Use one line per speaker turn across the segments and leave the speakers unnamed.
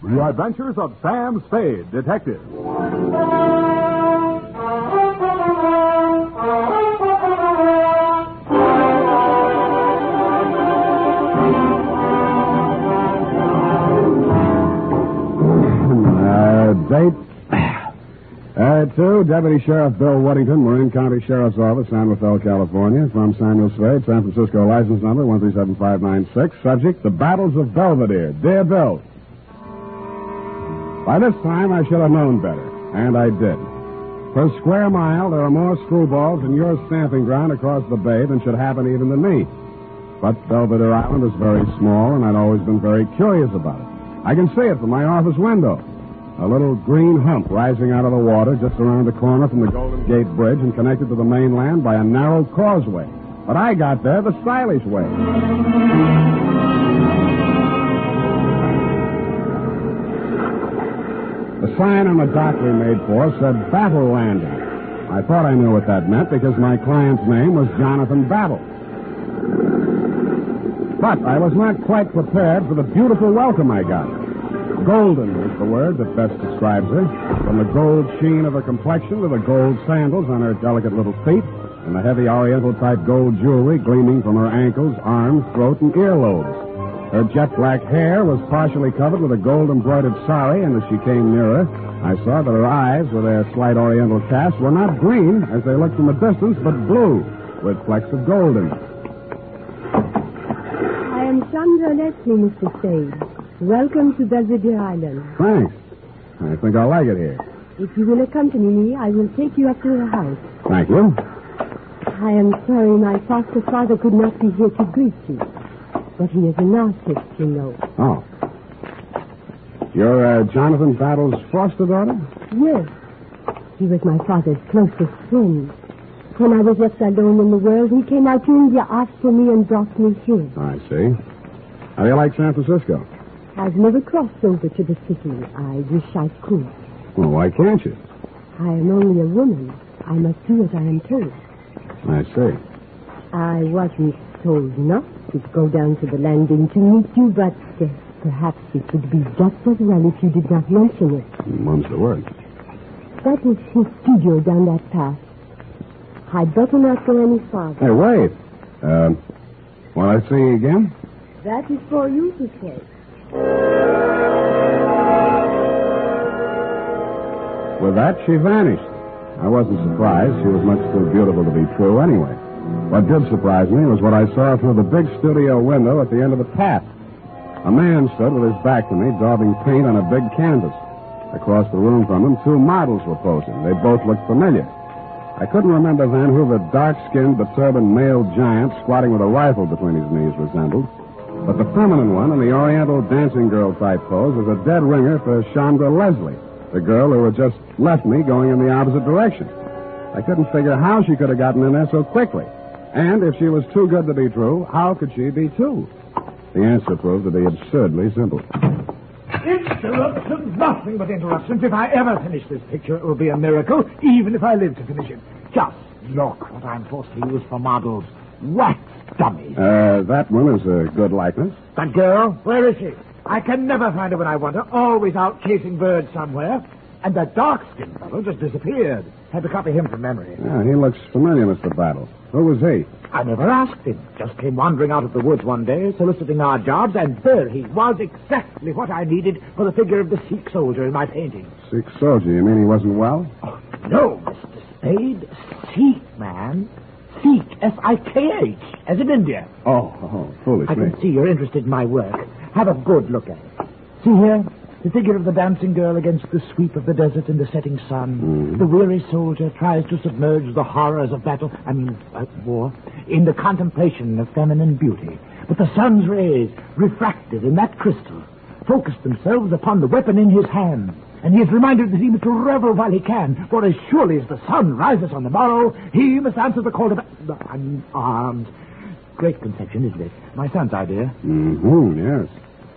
The Adventures of Sam Spade, Detective.
Date. To Deputy Sheriff Bill Whittington, Marin County Sheriff's Office, San Rafael, California. From Samuel Spade, San Francisco, license number 137596. Subject, the Battles of Belvedere. Dear Bill. By this time, I should have known better, and I did. Per square mile, there are more screwballs in your stamping ground across the bay than should happen even to me. But Belvedere Island is very small, and I'd always been very curious about it. I can see it from my office window. A little green hump rising out of the water just around the corner from the Golden Gate Bridge and connected to the mainland by a narrow causeway. But I got there the stylish way. The sign on the dock we made for said Battle Landing. I thought I knew what that meant because my client's name was Jonathan Battle. But I was not quite prepared for the beautiful welcome I got. Golden is the word that best describes her. From the gold sheen of her complexion to the gold sandals on her delicate little feet and the heavy oriental-type gold jewelry gleaming from her ankles, arms, throat, and earlobes. Her jet-black hair was partially covered with a gold-embroidered sari, and as she came nearer, I saw that her eyes, with their slight oriental cast, were not green, as they looked from a distance, but blue, with flecks of gold in them.
I am Chandra Leslie, Mr. Spade. Welcome to Belvedere Island.
Thanks. I think I'll like it here.
If you will accompany me, I will take you up to the house.
Thank you.
I am sorry my foster father could not be here to greet you. But he is an artist, you know.
Oh. You're Jonathan Battle's foster daughter?
Yes. He was my father's closest friend. When I was left alone in the world, he came out to India, asked for me, and brought me here.
I see. How do you like San Francisco?
I've never crossed over to the city. I wish I could.
Well, why can't you?
I am only a woman. I must do as I am told.
I see.
I wasn't told not to go down to the landing to meet you, but perhaps it would be just as well if you did not mention it.
Mum's the word.
That is his studio down that path. I'd better not go any farther.
Hey, wait. Want to see you again?
That is for you to say.
With that, she vanished. I wasn't surprised. She was much too beautiful to be true anyway. What did surprise me was what I saw through the big studio window at the end of the path. A man stood with his back to me, daubing paint on a big canvas. Across the room from him, two models were posing. They both looked familiar. I couldn't remember then who the dark-skinned, beturbaned male giant squatting with a rifle between his knees resembled. But the feminine one in the oriental dancing girl-type pose was a dead ringer for Chandra Leslie, the girl who had just left me going in the opposite direction. I couldn't figure how she could have gotten in there so quickly. And if she was too good to be true, how could she be too? The answer proved to be absurdly simple.
Interruptions, nothing but interruptions. If I ever finish this picture, it will be a miracle, even if I live to finish it. Just look what I'm forced to use for models. Wax dummies.
That one is a good likeness.
That girl, where is she? I can never find her when I want her, always out chasing birds somewhere. And that dark-skinned fellow just disappeared. Had to copy him from memory.
Yeah, he looks familiar, Mr. Battle. Who was he?
I never asked him. Just came wandering out of the woods one day, soliciting our jobs, and there he was, exactly what I needed for the figure of the Sikh soldier in my painting.
Sikh soldier? You mean he wasn't well?
Oh, no, Mr. Spade. Sikh, man. Sikh, S-I-K-H, as in India.
Oh, foolish
I
me.
can see you're interested in my work. Have a good look at it. See here? The figure of the dancing girl against the sweep of the desert in the setting sun.
Mm-hmm.
The weary soldier tries to submerge the horrors of battle, war, in the contemplation of feminine beauty. But the sun's rays, refracted in that crystal, focus themselves upon the weapon in his hand. And he is reminded that he must revel while he can, for as surely as the sun rises on the morrow, he must answer the call to unarmed. Great conception, isn't it? My son's idea.
Mm-hmm, yes.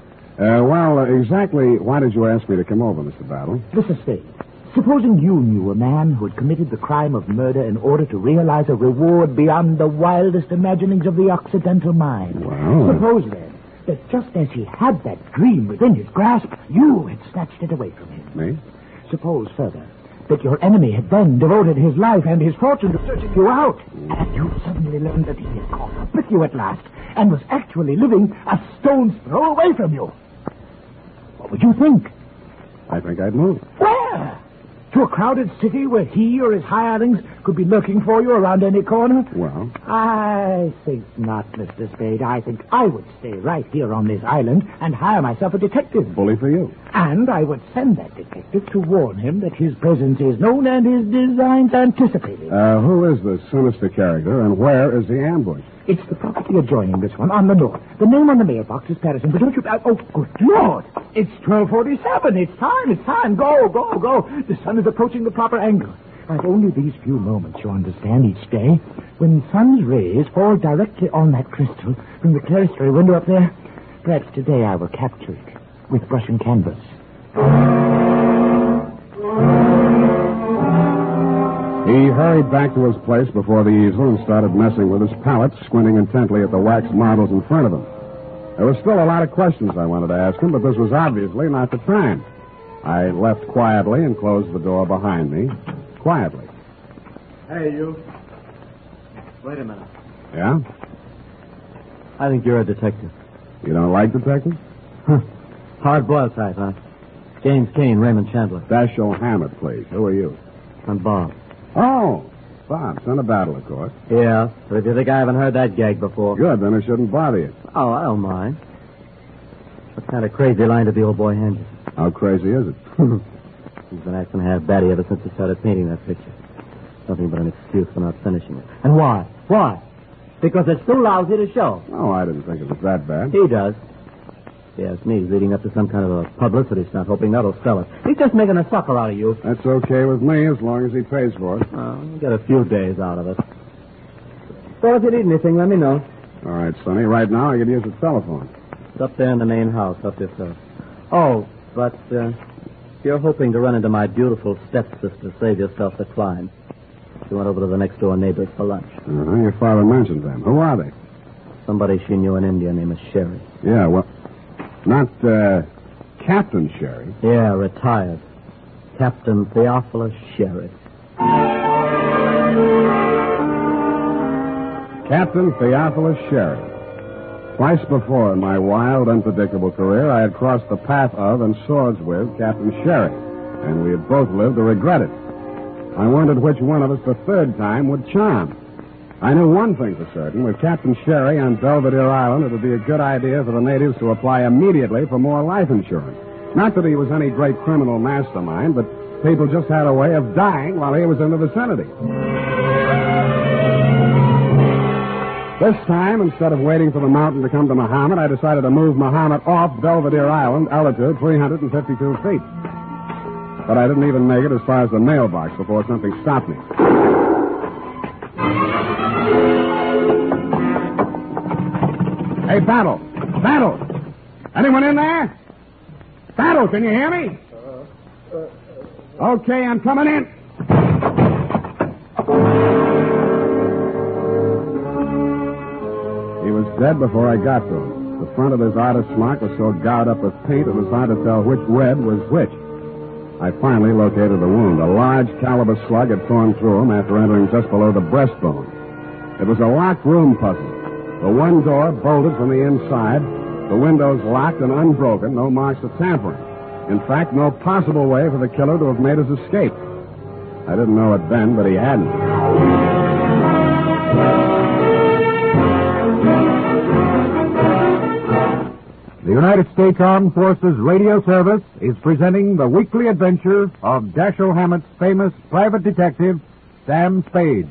Well, exactly why did you ask me to come over, Mr. Battle?
Mr. Spade, supposing you knew a man who had committed the crime of murder in order to realize a reward beyond the wildest imaginings of the Occidental mind.
Well,
Suppose, then, that just as he had that dream within his grasp, You had snatched it away from him.
Me?
Suppose, further, that your enemy had then devoted his life and his fortune to searching you out, and you suddenly learned that he had caught up with you at last and was actually living a stone's throw away from you. What would you think?
I think I'd move.
Where? To a crowded city where he or his hirelings could be lurking for you around any corner?
Well,
I think not, Mr. Spade. I think I would stay right here on this island and hire myself a detective.
bully for you.
And I would send that detective to warn him that his presence is known and his designs anticipated.
Who is this sinister character, and where is the ambush?
It's the property adjoining this one on the north. The name on the mailbox is Patterson, but don't you... oh, good Lord! It's 12:47. It's time. Go. The sun is approaching the proper angle. I've only these few moments, you understand, each day. When the sun's rays fall directly on that crystal from the clerestory window up there, perhaps today I will capture it with brush and canvas.
He hurried back to his place before the easel and started messing with his palette, squinting intently at the wax models in front of him. There were still a lot of questions I wanted to ask him, but this was obviously not the time. I left quietly and closed the door behind me. Quietly.
Hey, you. Wait a minute.
Yeah?
I think you're a detective.
You don't like detectives?
Hard-boiled type, huh? James Kane, Raymond Chandler.
Dashiell Hammett, please. Who are you?
I'm Bob.
Oh, Bob, son of battle, of course.
Yeah, but if you think I haven't heard that gag before...
Good, then it shouldn't bother you.
Oh, I don't mind. What kind of crazy line did the old boy hand you?
How crazy is it?
He's been acting half batty ever since he started painting that picture. Nothing but an excuse for not finishing it. And why? Why? Because it's too lousy to show.
Oh, I didn't think it was that bad.
He does. Yes, me. He's leading up to some kind of a publicity stunt, hoping that'll sell it. He's just making a sucker out of you.
That's okay with me as long as he pays for it.
We'll get a few days out of it. So if you need anything, let me know.
All right, Sonny. Right now, I could use the telephone.
It's up there in the main house, up yourself. Oh, but if you're hoping to run into my beautiful stepsister, save yourself the climb. She went over to the next door neighbors for lunch.
Your father mentioned them. Who are they?
Somebody she knew in India named Sherry.
Yeah, well, not Captain Sherry.
Yeah, retired. Captain Theophilus Sherry.
Captain Theophilus Sherry. Twice before in my wild, unpredictable career, I had crossed the path of and swords with Captain Sherry, and we had both lived to regret it. I wondered which one of us the third time would charm. I knew one thing for certain. With Captain Sherry on Belvedere Island, it would be a good idea for the natives to apply immediately for more life insurance. Not that he was any great criminal mastermind, but people just had a way of dying while he was in the vicinity. This time, instead of waiting for the mountain to come to Muhammad, I decided to move Muhammad off Belvedere Island, altitude 352 feet. But I didn't even make it as far as the mailbox before something stopped me. Hey, Battle! Battle! Anyone in there? Battle, can you hear me? Okay, I'm coming in. He was dead before I got to him. The front of his artist smock was so gouged up with paint it was hard to tell which red was which. I finally located the wound. A large caliber slug had torn through him after entering just below the breastbone. It was a locked room puzzle. The one door bolted from the inside, the windows locked and unbroken, no marks of tampering. In fact, no possible way for the killer to have made his escape. I didn't know it then, but he hadn't.
The United States Armed Forces Radio Service is presenting the weekly adventure of Dashiell Hammett's famous private detective, Sam Spade.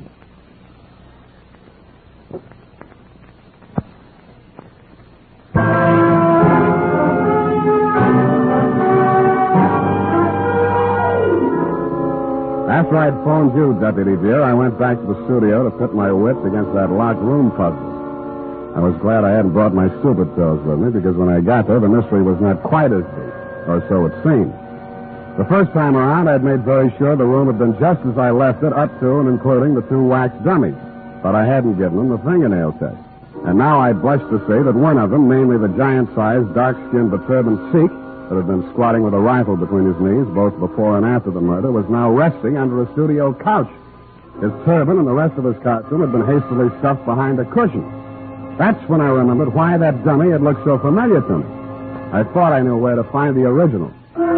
After I'd phoned you, Deputy Dear, I went back to the studio to pit my wits against that locked room puzzle. I was glad I hadn't brought my stupid pills with me, because when I got there, the mystery was not quite as deep, or so it seemed. The first time around, I'd made very sure the room had been just as I left it, up to and including the two wax dummies, but I hadn't given them the fingernail test. And now I blush to say that one of them, namely the giant-sized, dark-skinned, but turbaned Sikh, that had been squatting with a rifle between his knees, both before and after the murder, was now resting under a studio couch. His turban and the rest of his costume had been hastily stuffed behind a cushion. That's when I remembered why that dummy had looked so familiar to me. I thought I knew where to find the original.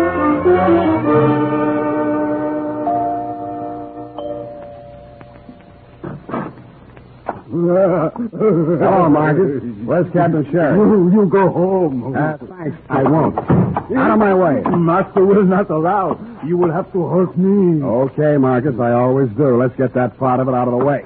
Hello, Marcus. Where's Captain Sherry?
You go home.
Thanks. I won't. Out of my way.
Master will not allow. You will have to hurt me.
Okay, Marcus, I always do. Let's get that part of it out of the way.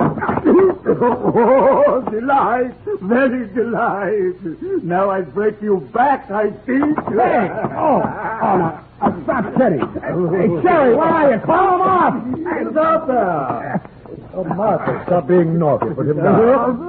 Oh, delight. Very delight. Now I break you back, I think.
Hey! Now, stop kidding. Hey, Sherry, where are you? Call him off!
Hands up there.
Oh, Martha, stop being naughty. Put him down.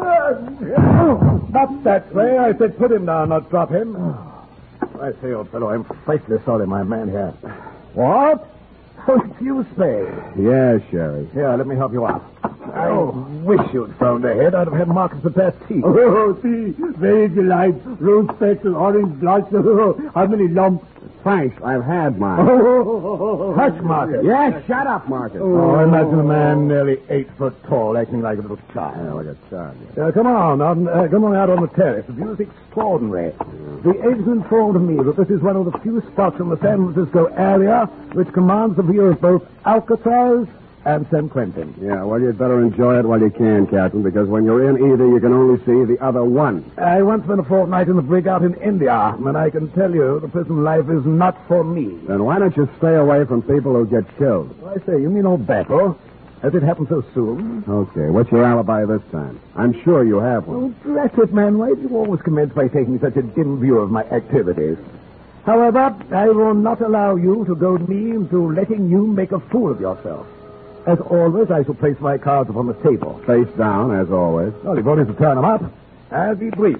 Not that way. I said put him down, not drop him. I say, old fellow, I'm frightfully sorry my man here. What? Oh, excuse me.
Yeah, Sherry.
Here, let me help you out. I wish you'd found a head. I'd have had Marcus prepare tea.
Oh, see, very delight. Rose petal, orange blush. How many lumps?
Thanks, I've had mine.
Hush, Marcus.
Yeah, shut up, Marcus.
Oh, imagine a man nearly 8 foot tall acting like a little child.
Yeah, like a child.
Come on out on the terrace. The view's extraordinary. The agent informed me that this is one of the few spots in the San Francisco area which commands the view of both Alcatraz and San Quentin.
Yeah, well, you'd better enjoy it while you can, Captain, because when you're in either, you can only see the other one.
I once spent a fortnight in the brig out in India, and I can tell you the prison life is not for me.
Then why don't you stay away from people who get killed?
I say, you mean old Battle? Has it happened so soon?
Okay, what's your alibi this time? I'm sure you have one.
Oh, drat it, man. Why do you always commence by taking such a dim view of my activities? However, I will not allow you to goad me into letting you make a fool of yourself. As always, I shall place my cards upon the table.
Face down, as always.
Well, you've only to turn them up. I'll be brief.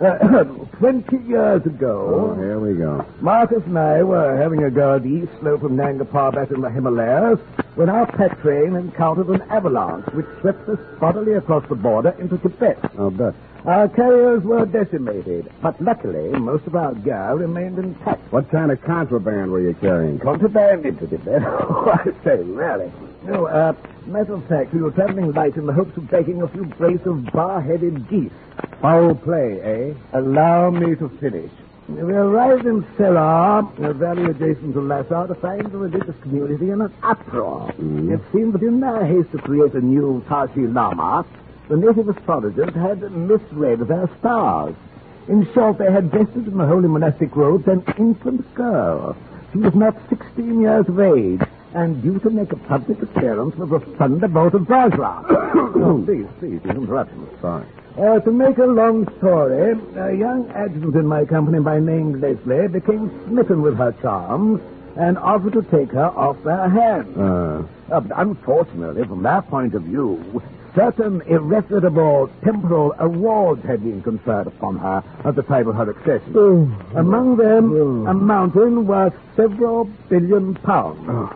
20 years ago...
Oh, here we go.
Marcus and I were having a go at the east slope of Nanga Parbat in the Himalayas when our pet train encountered an avalanche which swept us bodily across the border into Tibet.
I'll bet.
Our carriers were decimated, but luckily most of our gear remained intact.
What kind of contraband were you carrying?
Contraband into Tibet? Oh, I say, really. No, matter of fact, we were traveling light in the hopes of bagging a few brace of bar-headed geese.
Foul play, eh?
Allow me to finish. We arrived in Serar, a valley adjacent to Lhasa, to find the religious community in an uproar. It seemed that in their haste to create a new Tashi Lama, the native astrologers had misread their stars. In short, they had vested in the holy monastic robes an infant girl. She was not 16 years of age, and due to make a public appearance with a thunderbolt of Vajra. Please, interrupt me.
Sorry.
To make a long story, a young adjutant in my company by name Leslie became smitten with her charms and offered to take her off their hands. Unfortunately, from their point of view, certain irrefutable temporal awards had been conferred upon her at the time of her accession. Among them, a mountain worth several billion pounds.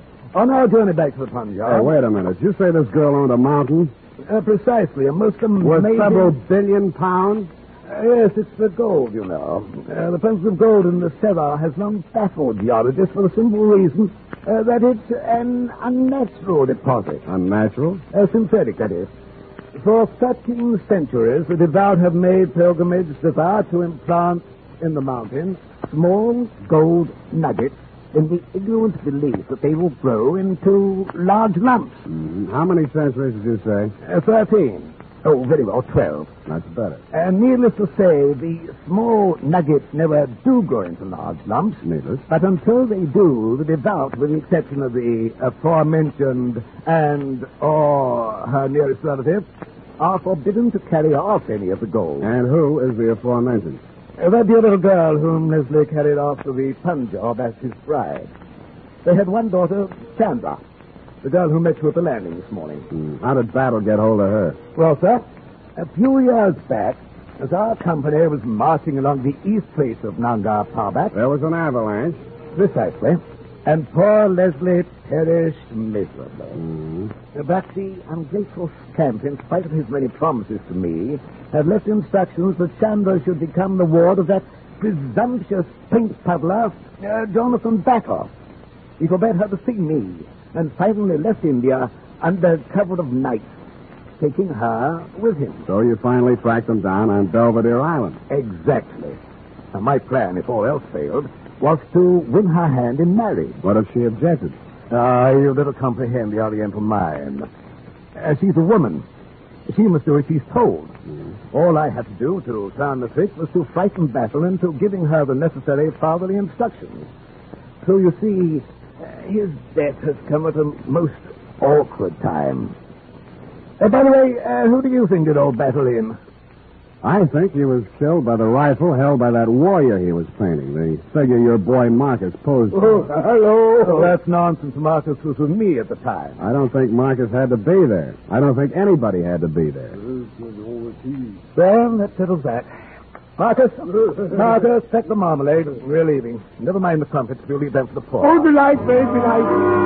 On our journey back to the Punjab...
Hey, wait a minute. Did you say this girl owned a mountain?
Precisely. A most amazing...
Worth several billion pounds?
Yes, it's the gold, you know. The presence of gold in the Serar has long baffled geologists for the simple reason that it's an unnatural deposit.
Unnatural?
Synthetic, that is. For 13 centuries, the devout have made pilgrimage thither to implant in the mountains small gold nuggets in the ignorant belief that they will grow into large lumps.
How many centuries did you say?
13. Oh, very well, 12.
That's better.
And needless to say, the small nuggets never do grow into large lumps.
Needless.
But until they do, the devout, with the exception of the aforementioned or her nearest relative, are forbidden to carry off any of the gold.
And who is the aforementioned?
That dear little girl whom Leslie carried off to the Punjab as his bride. They had one daughter, Chandra, the girl who met you at the landing this morning.
How did Battle get hold of her?
Well, sir, a few years back, as our company was marching along the east face of Nanga Parbat...
There was an avalanche.
Precisely. And poor Leslie perished miserably. But the ungrateful scamp, in spite of his many promises to me, had left instructions that Chandra should become the ward of that presumptuous paint peddler, Jonathan Battle. He forbade her to see me, and finally left India under cover of night, taking her with him.
So you finally tracked them down on Belvedere Island.
Exactly. Now, my plan, if all else failed, was to win her hand in marriage.
What if she objected?
You little comprehend the Oriental mind. She's a woman. She must do as she's told. All I had to do to turn the trick was to frighten Battle into giving her the necessary fatherly instructions. So you see, his death has come at a most awkward time. By the way, who do you think did old Battle in?
I think he was killed by the rifle held by that warrior he was painting, the figure your boy Marcus posed for.
Oh, hello. Oh, that's nonsense. Marcus was with me at the time.
I don't think Marcus had to be there. I don't think anybody had to be there.
Well, that settles that. Marcus, take the marmalade. We're leaving. Never mind the crumpets. We'll leave them for the poor.
Oh, delight, babe, delight.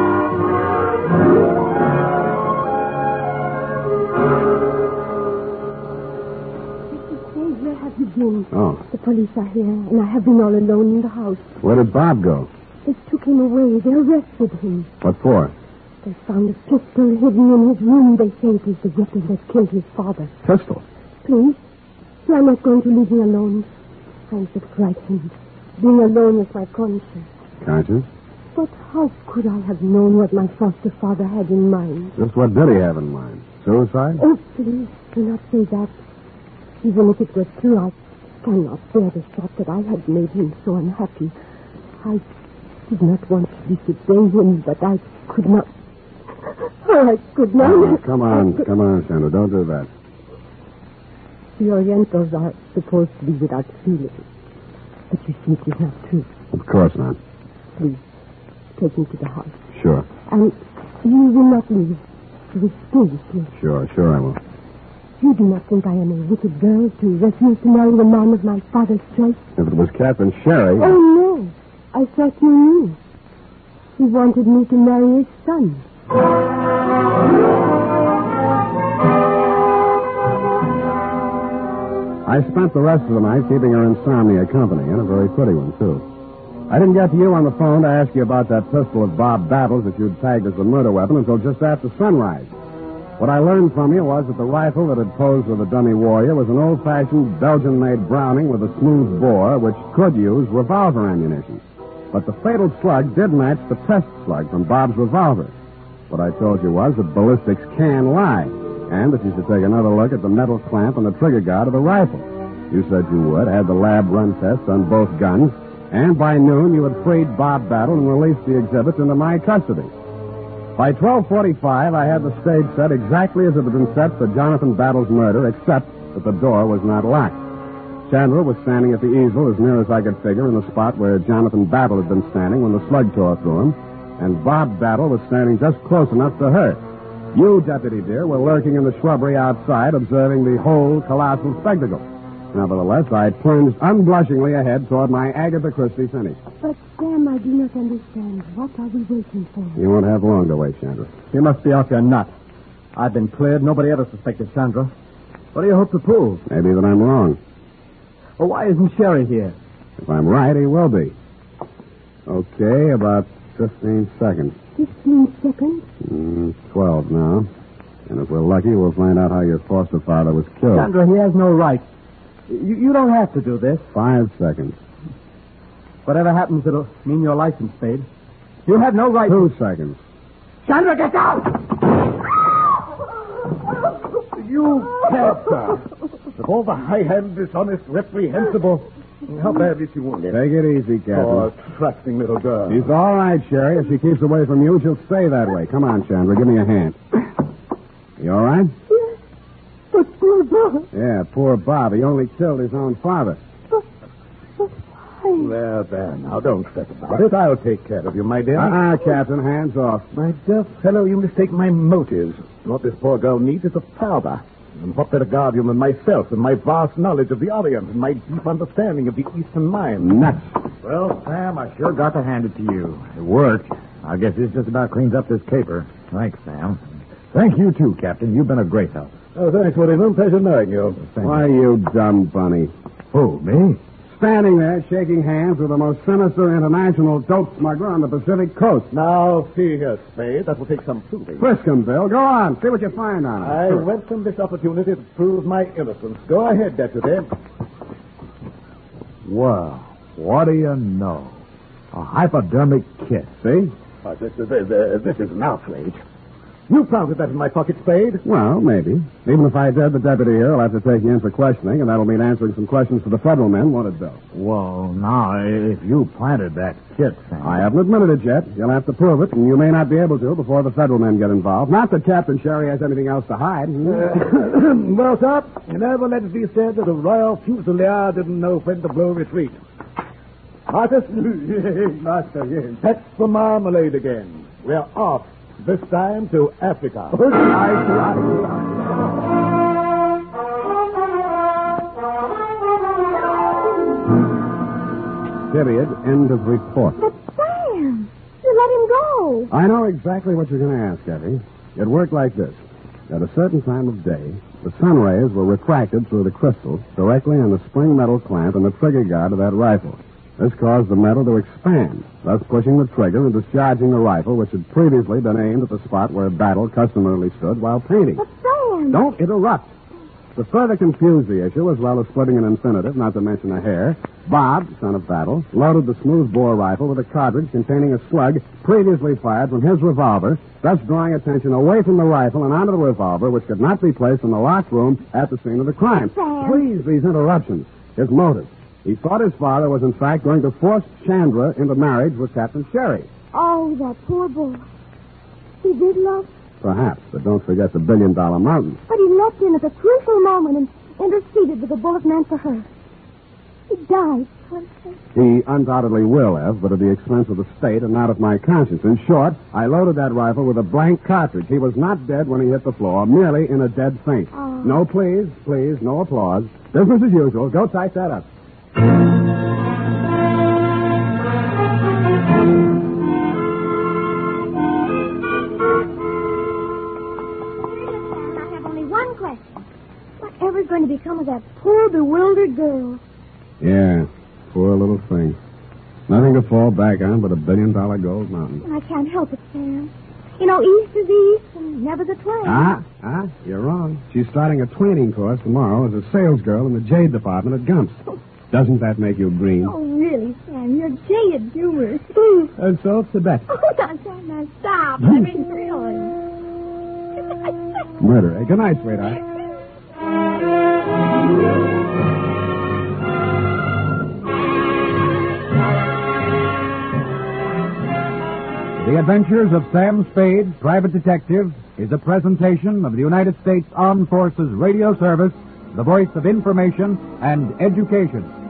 Where have you been?
Oh.
The police are here, and I have been all alone in the house.
Where did Bob go?
They took him away. They arrested him.
What for?
They found a pistol hidden in his room. They say it is the weapon that killed his father.
Pistol?
Please, you are not going to leave me alone. I'm so frightened. Being alone is my conscience.
Conscience?
But how could I have known what my foster father had in mind?
Just what did he have in mind? Suicide?
Oh, please, do not say that. Even if it were true, I cannot bear the thought that I had made him so unhappy. I did not want to disobey him, but I could not. Oh, I could not.
Oh, come on, Sandra. Don't do that.
The Orientals are supposed to be without feeling. But you see, it is not true.
Of course not.
Please, take me to the house.
Sure.
And you will not leave. You will stay with me.
Sure I will.
You do not think I am a wicked girl to refuse to marry the man of my father's choice?
If it was Captain Sherry...
Oh, no. I thought you knew. He wanted me to marry his son.
I spent the rest of the night keeping her insomnia company, and a very pretty one, too. I didn't get to you on the phone to ask you about that pistol of Bob Battle's that you'd tagged as a murder weapon until just after sunrise. What I learned from you was that the rifle that had posed with the dummy warrior was an old-fashioned Belgian-made Browning with a smooth bore which could use revolver ammunition. But the fatal slug did match the test slug from Bob's revolver. What I told you was that ballistics can lie, and that you should take another look at the metal clamp and the trigger guard of the rifle. You said you would, had the lab run tests on both guns, and by noon you had freed Bob Battle and released the exhibits into my custody. By 12:45, I had the stage set exactly as it had been set for Jonathan Battle's murder, except that the door was not locked. Chandra was standing at the easel as near as I could figure in the spot where Jonathan Battle had been standing when the slug tore through him, and Bob Battle was standing just close enough to her. You, Deputy dear, were lurking in the shrubbery outside, observing the whole colossal spectacle. Nevertheless, I plunged unblushingly ahead toward my Agatha Christie finish.
But, Sam, I do not understand. What are we waiting for?
You won't have long to wait, Chandra.
You must be off your nut. I've been cleared. Nobody ever suspected Chandra. What do you hope to prove?
Maybe that I'm wrong.
Well, why isn't Sherry here?
If I'm right, he will be. Okay, about 15 seconds.
15 seconds?
12 now. And if we're lucky, we'll find out how your foster father was killed.
Chandra, he has no right. You don't have to do this.
5 seconds.
Whatever happens, it'll mean your license paid. You have no right
2 seconds.
Chandra, get out!
You can't, sir. Of all the high-handed, dishonest, reprehensible... How bad is she wounded?
Take it easy, Captain.
Oh, trusting little girl.
She's all right, Sherry. If she keeps away from you, she'll stay that way. Come on, Chandra. Give me a hand. You all right?
Yes. But poor Bob.
Yeah, poor Bob. He only killed his own father.
But why?
There. Now, don't fret about it. I'll take care of you, my dear.
Captain. Hands off.
My dear fellow, you mistake my motives. What this poor girl needs is a father. And what better guardian than myself and my vast knowledge of the Orient and my deep understanding of the Eastern mind.
Nuts.
Well, Sam, I sure got to hand it to you. It worked. I guess this just about cleans up this caper. Thanks, Sam. Thank you, too, Captain. You've been a great help.
Oh, thanks, William. Pleasure knowing you.
Why, you dumb bunny.
Who, me?
standing there shaking hands with the most sinister international dope smuggler on the Pacific coast.
Now, see here, Spade. That will take some proving.
Frisk him, Bill. Go on. See what you find on him.
I welcome this opportunity to prove my innocence. Go ahead, Deputy.
Well, what do you know? A hypodermic kiss.
See?
This is an outrage. You planted that in my pocket, Spade.
Well, maybe. Even if I did, the deputy here will have to take you in for questioning, and that'll mean answering some questions to the federal men, won't it, Bill?
Well, now, if you planted that kit, Sam.
I haven't admitted it yet. You'll have to prove it, and you may not be able to before the federal men get involved. Not that Captain Sherry has anything else to hide.
Well, sir, never let it be said that a Royal Fusilier didn't know when to blow retreat. Marcus? Master, yes. That's the marmalade again. We're off. This time to Africa.
Period. End of report.
But Sam, you let him go.
I know exactly what you're going to ask, Effie. It worked like this. At a certain time of day, the sun rays were refracted through the crystal directly on the spring metal clamp and the trigger guard of that rifle. This caused the metal to expand, thus pushing the trigger and discharging the rifle, which had previously been aimed at the spot where Battle customarily stood while painting.
But Sam...
Don't interrupt. To further confuse the issue, as well as splitting an infinitive, not to mention a hair, Bob, son of Battle, loaded the smoothbore rifle with a cartridge containing a slug previously fired from his revolver, thus drawing attention away from the rifle and onto the revolver, which could not be placed in the locked room at the scene of the crime.
Sam.
Please, these interruptions. His motive. He thought his father was, in fact, going to force Chandra into marriage with Captain Sherry.
Oh, that poor boy. He did love,
Perhaps, but don't forget the $1 billion mountain.
but he leapt in at the crucial moment and interceded with a bullet meant for her. He died, Princess.
He undoubtedly will have, but at the expense of the state and not of my conscience. In short, I loaded that rifle with a blank cartridge. He was not dead when he hit the floor, merely in a dead faint.
Oh.
No, please, no applause. Business as usual. Go type that up.
I have only one question. Whatever's going to become of that poor, bewildered girl?
Yeah, poor little thing. Nothing to fall back on but a $1 billion gold mountain.
I can't help it, Sam. You know, east is east and never the twain.
You're wrong. She's starting a training course tomorrow as a salesgirl in the jade department at Gump's. Doesn't that make you green?
Oh, really, Sam? You're jaded humorous.
And so it's Tibet.
Oh, now, Sam, now stop. I mean, really.
Murder, eh? Good night, sweetheart.
The Adventures of Sam Spade, Private Detective, is a presentation of the United States Armed Forces Radio Service, the voice of information and education.